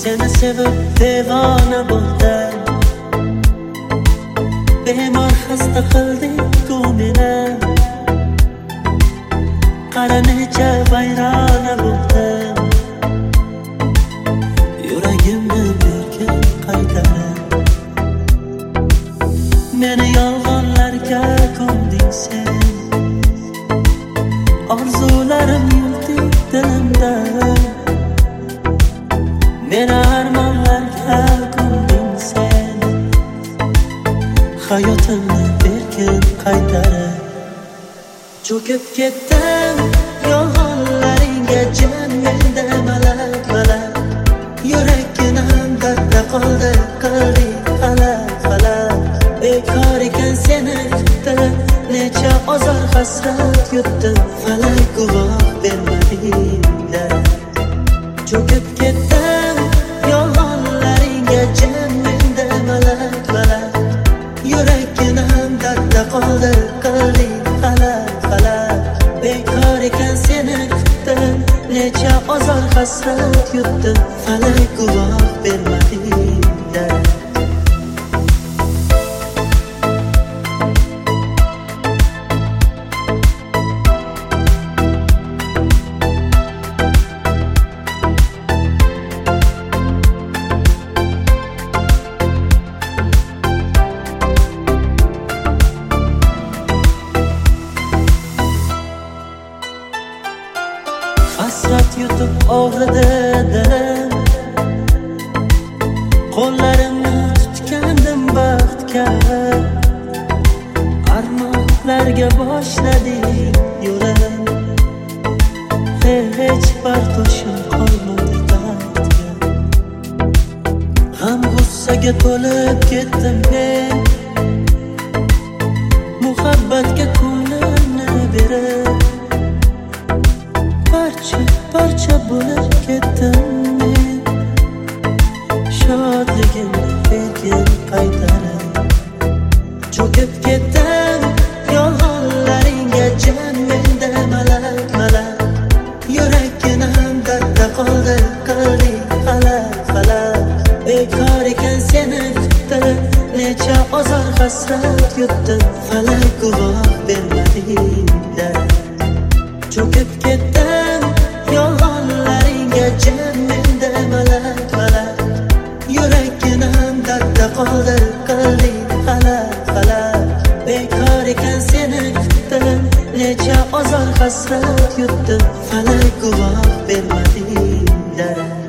Seni sevib devona bo'ldim, bemor xasta qilding ku meni. Qara necha vayrona bo'ldim, yuragimni bergin qaytarib. Meni yolg'onlarga ko'mding sen, orzularim yuldi dilimda. Meni armonlarga ko'mding sen, hayotimni bergin qaytarib. Cho'kib ketdim yolg'onlaringga jon menda malak malak. Yurakginam dardda qoldi, qilding falak falak. Bekor ekan seni kutdim, necha ozor hasrat yutdim, falak guvoh bermading-da. Cho'kib ketdim yolg'onlaringga jon menda malak malak. Yurakginam dardda qoldi, qilding falak falak. Bekor ekan seni kutdim, necha ozor hasrat yutdim, falak guvoh bermading-da. Hasrat yutib og'ridi dilim, qo'llarimni tutgandim baxtga. Armonlarga boshladik yo'lim, hech bardoshim qolmadi dardga. G'am g'ussaga to'lib ketdim men, muhabbatga ko'nglimni berib. Parcha bo'lib ketdim men, shodligimni bergin qaytarib. Cho'kib ketdim yolg'onlaringga jon menda malak malak. Yurakginam dardda qoldi, qilding falak falak. Bekor ekan seni kutdim, necha ozor hasrat yutdim, falak guvoh bermading-da. Cho'kib ketdim yolg'onlaringga jon menda malak malak. Yurakginam dardda qoldi, qilding falak falak. Bekor ekan seni kutdim, necha ozor hasrat yutdim, falak guvoh bermading-da.